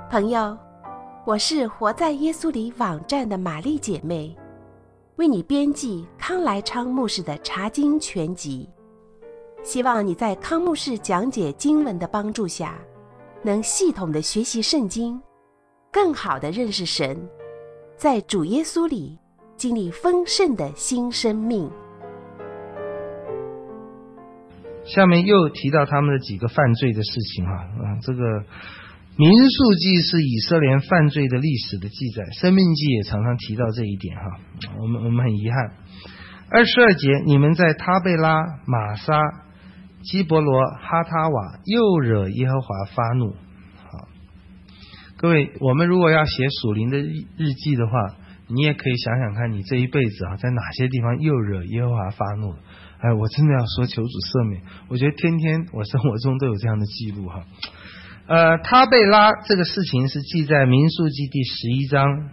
朋友，我是活在耶稣里网站的玛丽姐妹，为你编辑康来昌牧师的查经全集，希望你在康牧师讲解经文的帮助下，能系统的学习圣经，更好的认识神，在主耶稣里经历丰盛的新生命。 下面又提到他们的几个犯罪的事情这个民数记是以色列犯罪的历史的记载，生命记也常常提到这一点我们很遗憾。22节，你们在他贝拉、玛撒、基伯罗、哈他瓦又惹耶和华发怒。各位，我们如果要写属灵的日记的话，你也可以想想看，你这一辈子在哪些地方又惹耶和华发怒了。我真的要说求主赦免，我觉得天天我生活中都有这样的记录他贝拉这个事情是记在民数记第11章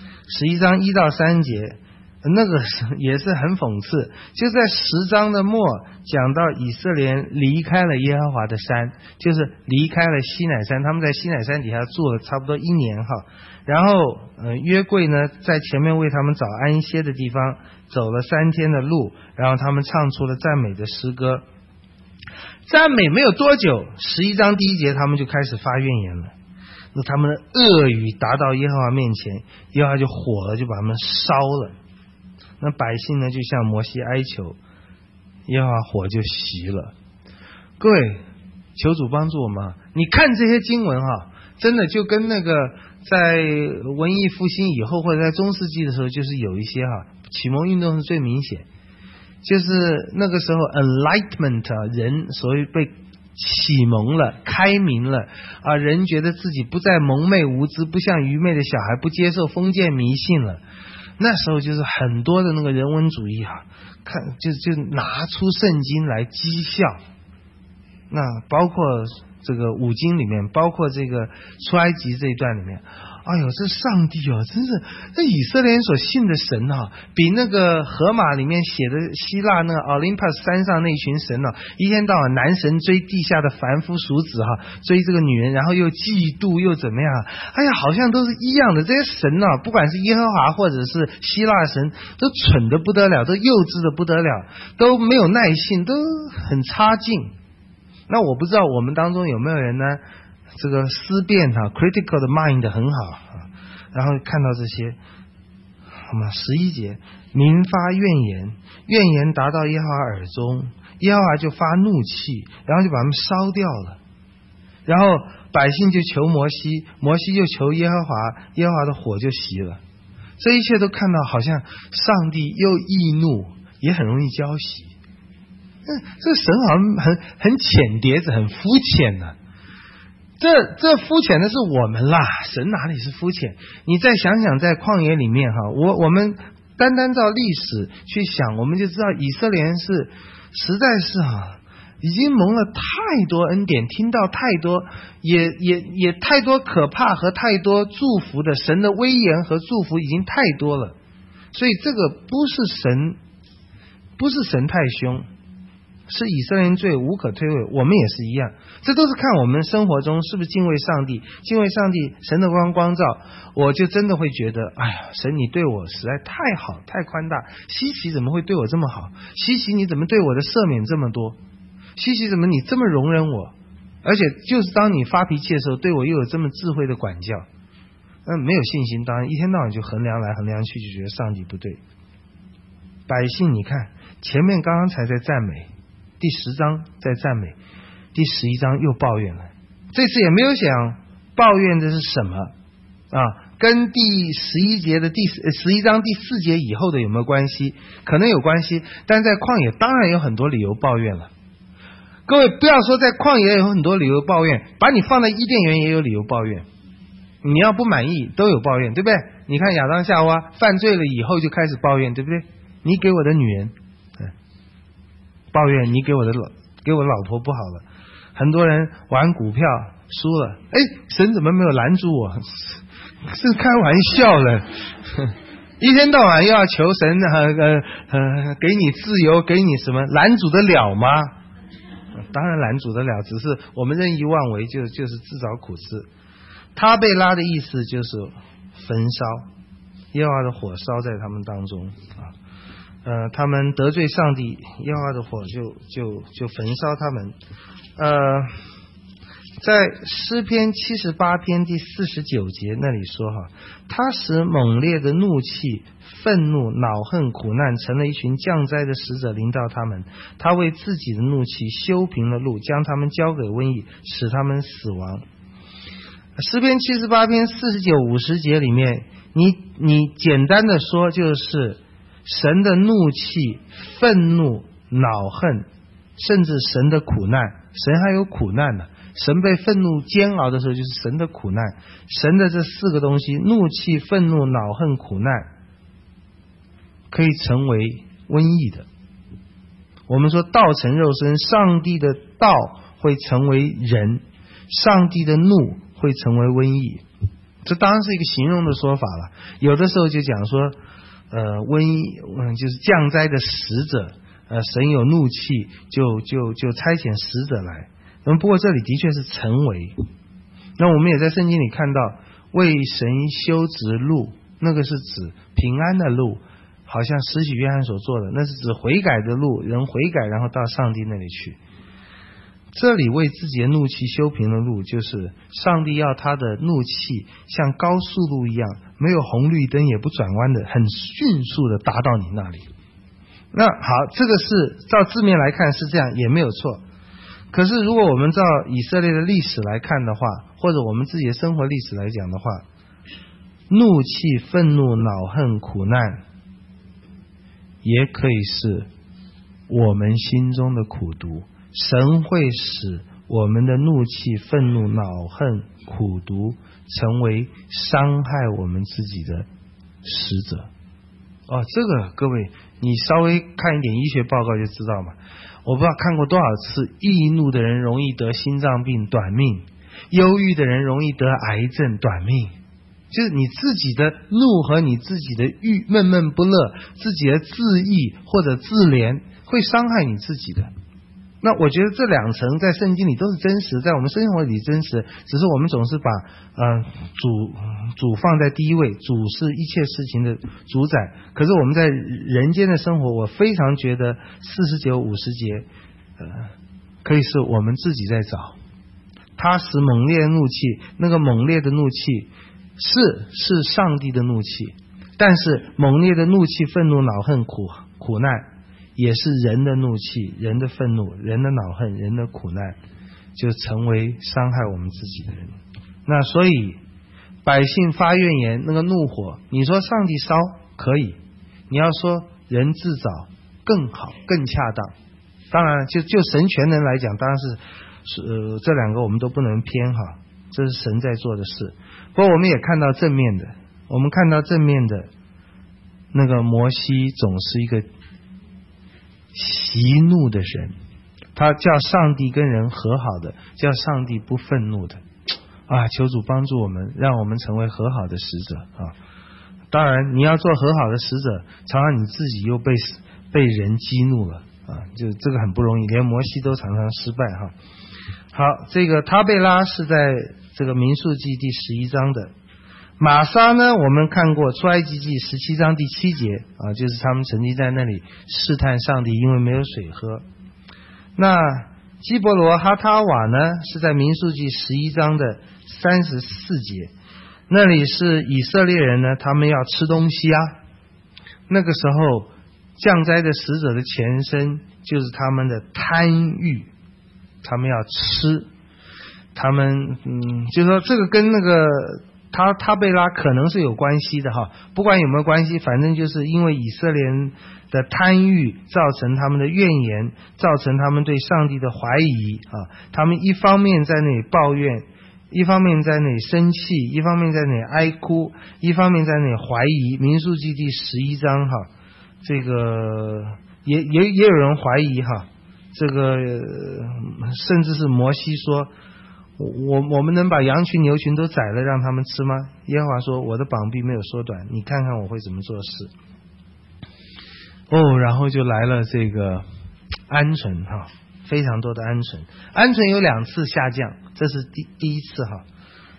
1到3节，那个也是很讽刺。就在10章的末讲到以色列离开了耶和华的山，就是离开了西乃山，他们在西乃山底下住了差不多1年然后约柜呢在前面为他们找安歇的地方，走了3天的路，然后他们唱出了赞美的诗歌。赞美没有多久，11章第1节他们就开始发怨言了。那他们的恶语达到耶和华面前，耶和华就火了，就把他们烧了。那百姓呢就向摩西哀求，耶和华火就熄了。各位，求主帮助我们你看这些经文真的就跟那个在文艺复兴以后或者在中世纪的时候，就是有一些启蒙运动是最明显，就是那个时候 enlightenment 人所谓被启蒙了，开明了人觉得自己不再蒙昧无知，不像愚昧的小孩，不接受封建迷信了。那时候就是很多的那个人文主义看就拿出圣经来讥笑。那包括这个五经里面，包括这个出埃及这一段里面，这上帝真是这以色列人所信的神比那个荷马里面写的希腊那个 Olympus 山上那群神一天到晚男神追地下的凡夫俗子追这个女人，然后又嫉妒又怎么样好像都是一样的。这些神不管是耶和华或者是希腊神，都蠢得不得了，都幼稚得不得了，都没有耐性，都很差劲。那我不知道我们当中有没有人呢，这个思辨critical 的 mind 很好然后看到这些11节，民发怨言，怨言达到耶和华耳中，耶和华就发怒气，然后就把他们烧掉了。然后百姓就求摩西，摩西就求耶和华，耶和华的火就熄了。这一切都看到好像上帝又易怒，也很容易浇熄。这神好像很浅碟子，很肤浅这肤浅的是我们啦，神哪里是肤浅？你再想想在旷野里面我们单照历史去想，我们就知道以色列人是实在是已经蒙了太多恩典，听到太多也太多可怕和太多祝福的，神的威严和祝福已经太多了。所以这个不是神太凶，是以色列人罪无可推诿，我们也是一样。这都是看我们生活中是不是敬畏上帝，敬畏上帝，神的光照，我就真的会觉得神你对我实在太好，太宽大。希奇怎么会对我这么好？希奇你怎么对我的赦免这么多？希奇怎么你这么容忍我？而且就是当你发脾气的时候，对我又有这么智慧的管教。没有信心，当然一天到晚就衡量来衡量去，就觉得上帝不对。百姓你看前面刚刚才在赞美，第10章在赞美，第11章又抱怨了。这次也没有想抱怨的是什么跟第11节的11章第4节以后的有没有关系？可能有关系，但在旷野当然有很多理由抱怨了。各位不要说在旷野有很多理由抱怨，把你放在伊甸园也有理由抱怨。你要不满意都有抱怨，对不对？你看亚当夏娃犯罪了以后就开始抱怨，对不对？你给我的女人抱怨，你给我老婆不好了。很多人玩股票输了，神怎么没有拦住我？是开玩笑的。一天到晚又要求神给你自由，给你什么，拦阻得了吗？当然拦阻得了，只是我们任意妄为，就是自找苦吃。 他贝拉的意思就是焚烧，耶和华的火烧在他们当中啊。他们得罪上帝，耶和华的火就焚烧他们。在诗篇78篇第49节那里说哈，他使猛烈的怒气、愤怒、恼恨、苦难成了一群降灾的使者临到他们，他为自己的怒气修平了路，将他们交给瘟疫，使他们死亡。诗篇78篇49、50节里面，你简单的说就是神的怒气、愤怒、恼恨，甚至神的苦难。神还有苦难呢，神被愤怒煎熬的时候就是神的苦难。神的这4个东西，怒气、愤怒、恼恨、苦难，可以成为瘟疫的。我们说道成肉身，上帝的道会成为人，上帝的怒会成为瘟疫。这当然是一个形容的说法了。有的时候就讲说瘟疫就是降灾的使者，神有怒气就差遣使者来。那么不过这里的确是成为。那我们也在圣经里看到为神修直路，那个是指平安的路，好像施洗约翰所做的，那是指悔改的路，人悔改然后到上帝那里去。这里为自己的怒气修平的路，就是上帝要他的怒气像高速路一样，没有红绿灯也不转弯的，很迅速的达到你那里。那好，这个是照字面来看是这样，也没有错。可是如果我们照以色列的历史来看的话，或者我们自己的生活历史来讲的话，怒气、愤怒、恼恨、苦难也可以是我们心中的苦毒。神会使我们的怒气、愤怒、恼恨、苦毒成为伤害我们自己的使者。这个各位你稍微看一点医学报告就知道嘛。我不知道看过多少次，易怒的人容易得心脏病短命，忧郁的人容易得癌症短命。就是你自己的怒和你自己的闷闷不乐，自己的自义或者自怜会伤害你自己的。那我觉得这2层在圣经里都是真实，在我们生活里真实，只是我们总是把主放在第一位，主是一切事情的主宰。可是我们在人间的生活，我非常觉得49、50节可以是我们自己在找。他使猛烈的怒气，那个猛烈的怒气是上帝的怒气，但是猛烈的怒气、愤怒、恼恨、苦难也是人的怒气、人的愤怒、人的恼恨、人的苦难，就成为伤害我们自己的人。那所以百姓发怨言，那个怒火，你说上帝烧可以，你要说人自找更好更恰当。当然就神全能来讲，当然是这2个我们都不能偏哈，这是神在做的事。不过我们也看到正面的，我们看到正面的那个摩西总是一个息怒的神，他叫上帝跟人和好的，叫上帝不愤怒的求主帮助我们，让我们成为和好的使者当然你要做和好的使者，常常你自己又被人激怒了就这个很不容易，连摩西都常常失败好，这个他贝拉是在这个民数记第11章的。玛撒呢，我们看过出埃及记17章第7节就是他们曾经在那里试探上帝，因为没有水喝。那基伯罗哈他瓦呢，是在民数记11章的34节，那里是以色列人呢，他们要吃东西那个时候降灾的使者的前身就是他们的贪欲，他们要吃，他们就是说这个跟那个他贝拉可能是有关系的不管有没有关系，反正就是因为以色列人的贪欲造成他们的怨言，造成他们对上帝的怀疑他们一方面在那里抱怨，一方面在那里生气，一方面在那里哀哭，一方面在那里怀疑。民数记第11章这个也有人怀疑这个甚至是摩西说我们能把羊群牛群都宰了让他们吃吗？耶和华说我的膀臂没有缩短，你看看我会怎么做事。然后就来了这个鹌鹑非常多的鹌鹑有2次下降，这是第一次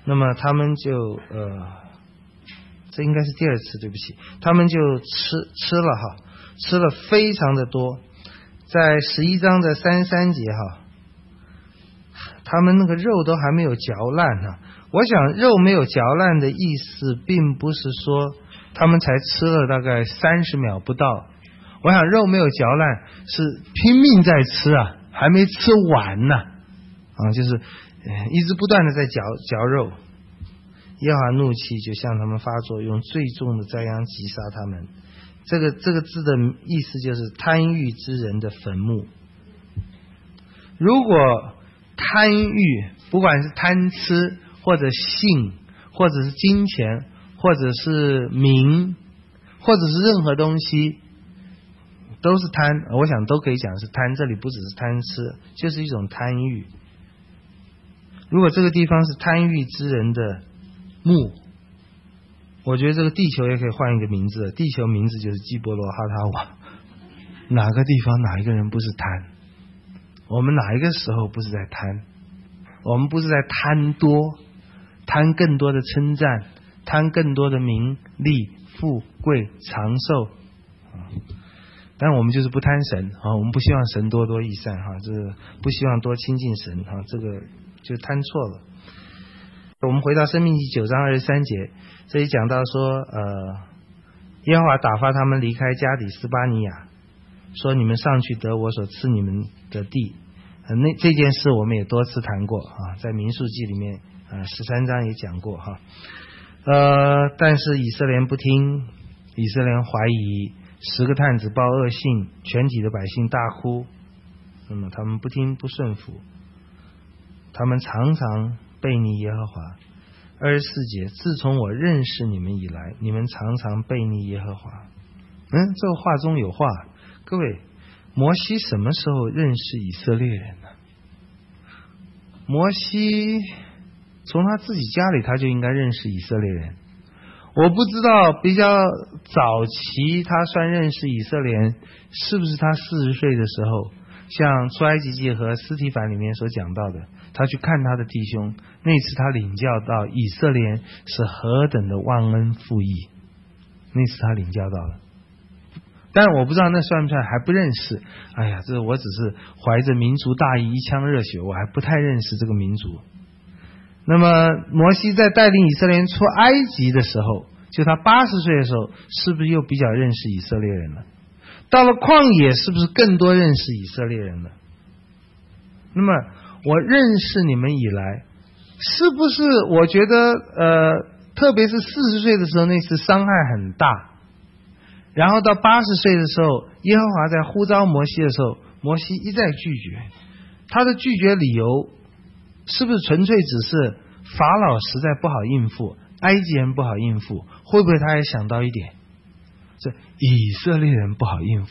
那么他们就这应该是第二次，对不起，他们就吃了哈，吃了非常的多。在11章的33节哈，他们那个肉都还没有嚼烂呢。我想肉没有嚼烂的意思并不是说他们才吃了大概30秒不到，我想肉没有嚼烂是拼命在吃啊，还没吃完呢就是一直不断的在嚼肉。耶和华怒气就向他们发作，用最重的灾殃击杀他们。这个字的意思就是贪欲之人的坟墓。如果贪欲，不管是贪吃或者性或者是金钱或者是名或者是任何东西都是贪，我想都可以讲是贪，这里不只是贪吃，就是一种贪欲。如果这个地方是贪欲之人的墓，我觉得这个地球也可以换一个名字，地球名字就是基伯罗哈塔瓦。哪个地方哪一个人不是贪？我们哪一个时候不是在贪？我们不是在贪多，贪更多的称赞，贪更多的名利富贵长寿但我们就是不贪神我们不希望神多多益善这不希望多亲近神这个就贪错了。我们回到申命记9章23节，这里讲到说耶和华打发他们离开加底斯巴尼亚，说你们上去得我所赐你们的地。这件事我们也多次谈过在民数记里面13章也讲过但是以色列人不听，以色列人怀疑，10个探子报恶信，全体的百姓大哭。那么他们不听不顺服，他们常常悖逆耶和华。24节，自从我认识你们以来，你们常常悖逆耶和华。这个话中有话。各位，摩西什么时候认识以色列人呢？摩西从他自己家里他就应该认识以色列人。我不知道比较早期他算认识以色列人是不是他40岁的时候，像出埃及记和斯提凡里面所讲到的，他去看他的弟兄，那次他领教到以色列人是何等的忘恩负义，那次他领教到了。但我不知道那算不算还不认识。这我只是怀着民族大义一腔热血，我还不太认识这个民族。那么摩西在带领以色列人出埃及的时候，就他80岁的时候，是不是又比较认识以色列人了？到了旷野是不是更多认识以色列人了？那么我认识你们以来，是不是我觉得特别是40岁的时候那次伤害很大，然后到80岁的时候，耶和华在呼召摩西的时候，摩西一再拒绝。他的拒绝理由是不是纯粹只是法老实在不好应付，埃及人不好应付？会不会他也想到一点，这以色列人不好应付？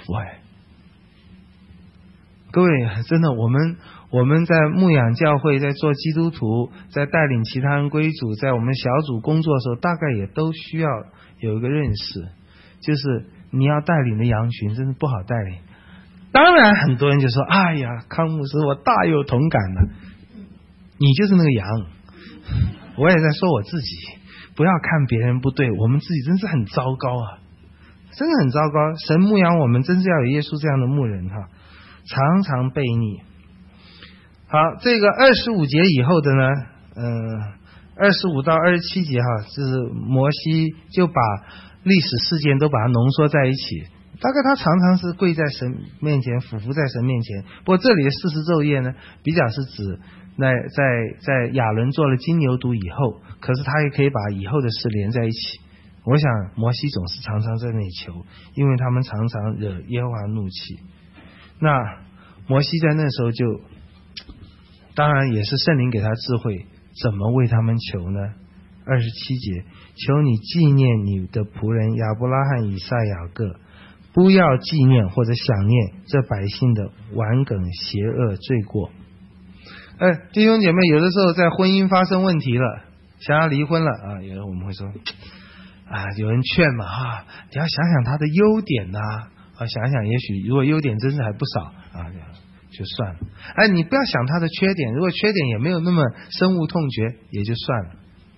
各位，真的，我们在牧养教会，在做基督徒，在带领其他人归主，在我们小组工作的时候，大概也都需要有一个认识，就是你要带领的羊群真的不好带领。当然很多人就说，哎呀，康牧师我大有同感了，你就是那个羊。我也在说我自己，不要看别人不对，我们自己真是很糟糕真的很糟糕。神牧养我们真是要有耶稣这样的牧人常常悖逆。好，这个25节以后的呢25到27节就是摩西就把历史事件都把它浓缩在一起。大概他常常是跪在神面前，俯伏在神面前。不过这里的40昼夜呢，比较是指在亚伦做了金牛犊以后，可是他也可以把以后的事连在一起。我想摩西总是常常在那里求，因为他们常常惹耶和华怒气。那摩西在那时候就，当然也是圣灵给他智慧，怎么为他们求呢？27节，求你纪念你的仆人亚伯拉罕、以撒、雅各，不要纪念或者想念这百姓的顽梗、邪恶、罪过。弟兄姐妹，有的时候在婚姻发生问题了，想要离婚了有人我们会说有人劝嘛你要想想他的优点想想也许如果优点真是还不少就算了。你不要想他的缺点，如果缺点也没有那么深恶痛绝，也就算了。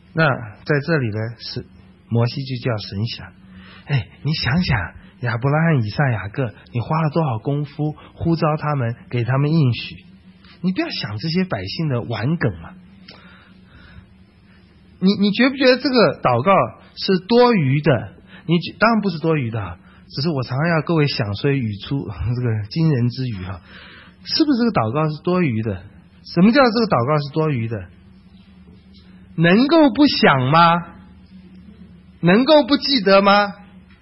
那在这里呢，是摩西就叫神想，你想想亚伯拉罕、以撒、雅各，你花了多少功夫呼召他们，给他们应许，你不要想这些百姓的玩梗嘛。你觉不觉得这个祷告是多余的？当然不是多余的，只是我常常要各位想，所以语出这个惊人之语哈。是不是这个祷告是多余的？什么叫这个祷告是多余的？能够不想吗？能够不记得吗？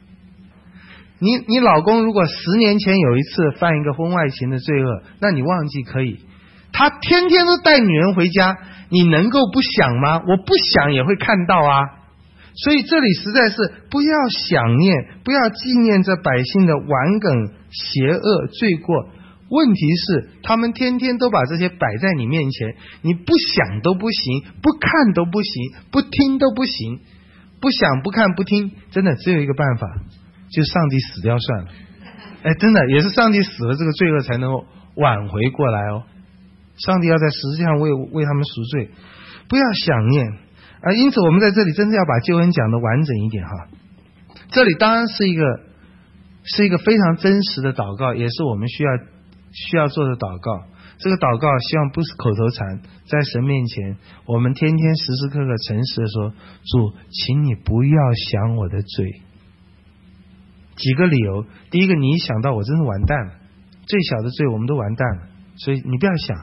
你老公如果10年前有一次犯一个婚外情的罪恶，那你忘记可以，他天天都带女人回家，你能够不想吗？我不想也会看到啊。所以这里实在是不要想念，不要纪念这百姓的顽梗、邪恶、罪过。问题是他们天天都把这些摆在你面前，你不想都不行，不看都不行，不听都不行。不想不看不听，真的只有一个办法，就上帝死掉算了。真的也是上帝死了，这个罪恶才能够挽回过来哦。上帝要在十字架上为他们赎罪，不要想念因此我们在这里真的要把救恩讲得完整一点哈。这里当然是一个非常真实的祷告，也是我们需要做的祷告。这个祷告希望不是口头禅，在神面前我们天天时时刻刻诚实的说，主请你不要想我的罪。几个理由，第一个，你一想到我真是完蛋了，最小的罪我们都完蛋了，所以你不要想，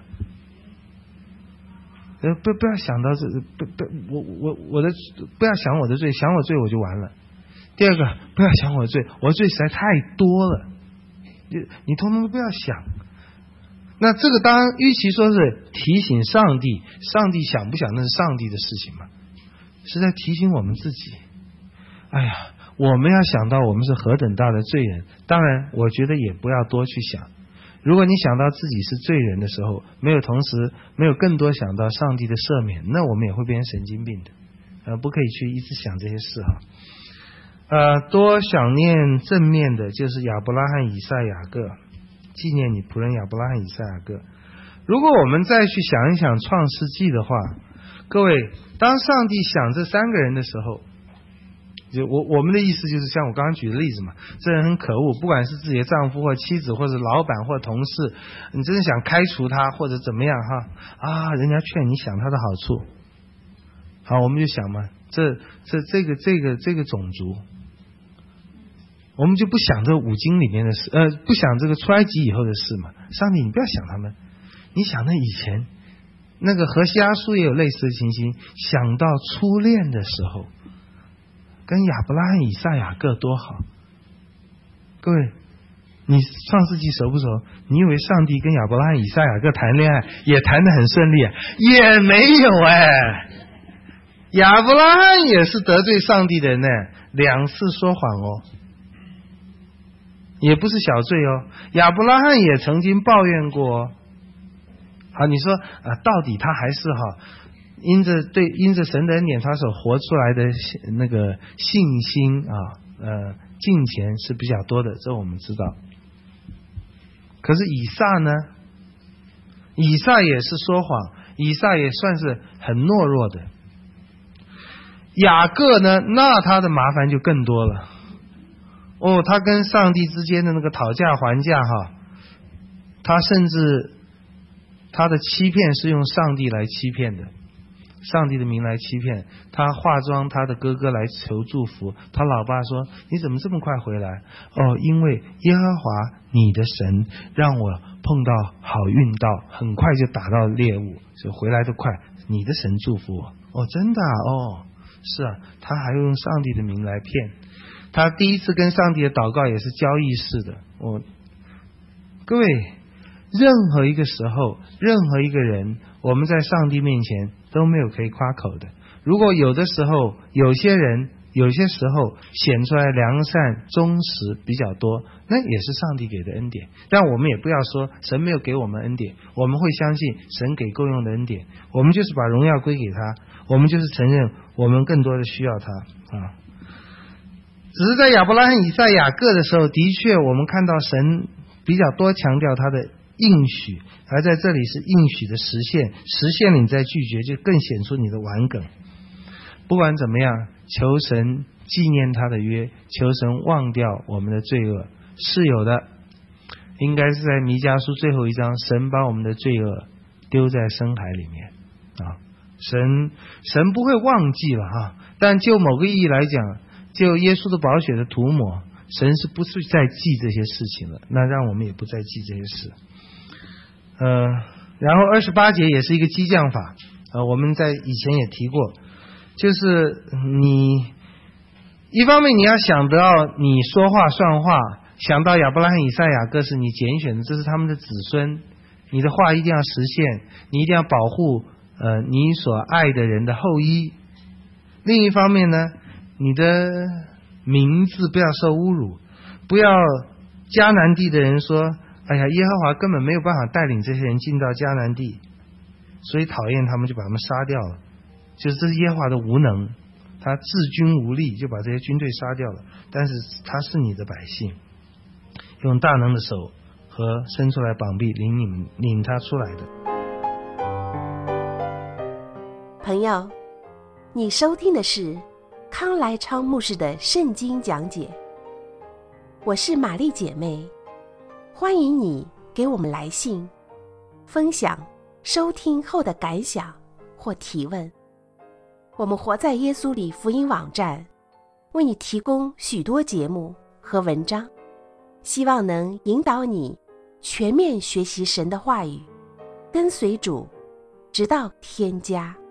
不要想到这我的不要想我的罪，想我罪我就完了。第二个，不要想我的罪，我的罪实在太多了，你通通都不要想。那这个当然与其说是提醒上帝，上帝想不想那是上帝的事情嘛，是在提醒我们自己。我们要想到我们是何等大的罪人，当然我觉得也不要多去想。如果你想到自己是罪人的时候，没有更多想到上帝的赦免，那我们也会变成神经病的。不可以去一直想这些事哈。多想念正面的，就是亚伯拉罕、以撒、雅各，纪念你仆人亚伯拉罕、以撒、雅各。如果我们再去想一想创世纪的话，各位，当上帝想这3个人的时候，就我们的意思就是像我刚刚举的例子嘛，这人很可恶，不管是自己的丈夫或妻子或者老板或同事，你真的想开除他或者怎么样人家劝你想他的好处。好，我们就想嘛，这个种族，我们就不想这5经里面的事，不想这个出埃及以后的事嘛。上帝，你不要想他们，你想那以前那个何西阿书也有类似的情形，想到初恋的时候，跟亚伯拉罕、以撒、雅各多好。各位，你创世纪熟不熟？你以为上帝跟亚伯拉罕、以撒、雅各谈恋爱也谈得很顺利也没有亚伯拉罕也是得罪上帝的人2次说谎也不是小罪亚伯拉罕也曾经抱怨过好，你说到底他还是因着神的恩典，他所活出来的那个信心敬虔是比较多的，这我们知道。可是以撒呢？以撒也是说谎，以撒也算是很懦弱的。雅各呢，那他的麻烦就更多了。他跟上帝之间的那个讨价还价他甚至他的欺骗是用上帝来欺骗的，上帝的名来欺骗。他化妆他的哥哥来求祝福，他老爸说你怎么这么快回来？因为耶和华你的神让我碰到好运道，很快就打到猎物，所以回来的快，你的神祝福我。真的是他还用上帝的名来骗。他第一次跟上帝的祷告也是交易式的。各位，任何一个时候，任何一个人，我们在上帝面前都没有可以夸口的。如果有的时候，有些人有些时候显出来良善忠实比较多，那也是上帝给的恩典。但我们也不要说神没有给我们恩典，我们会相信神给够用的恩典，我们就是把荣耀归给他，我们就是承认我们更多的需要他只是在亚伯拉罕、以撒、雅各的时候，的确我们看到神比较多强调他的应许，而在这里是应许的实现，实现了你再拒绝，就更显出你的顽梗。 不管怎么样，求神纪念他的约，求神忘掉我们的罪恶，是有的。应该是在弥迦书最后一章，神把我们的罪恶丢在深海里面啊，神不会忘记了哈。但就某个意义来讲，就耶稣的宝血的涂抹，神是不是再记这些事情了？那让我们也不再记这些事。然后28节也是一个激将法，我们在以前也提过，就是你一方面你要想到你说话算话，想到亚伯拉罕、以赛亚各是你拣选的，这是他们的子孙，你的话一定要实现，你一定要保护你所爱的人的后裔。另一方面呢，你的名字不要受侮辱，不要迦南地的人说，哎呀，耶和华根本没有办法带领这些人进到迦南地，所以讨厌他们就把他们杀掉了，就是这是耶和华的无能，他治军无力，就把这些军队杀掉了。但是他是你的百姓，用大能的手和伸出来膀臂领他出来的。 朋友，你收听的是康来昌牧师的圣经讲解，我是玛丽姐妹，欢迎你给我们来信，分享收听后的感想或提问。我们活在耶稣里福音网站为你提供许多节目和文章，希望能引导你全面学习神的话语，跟随主直到天家。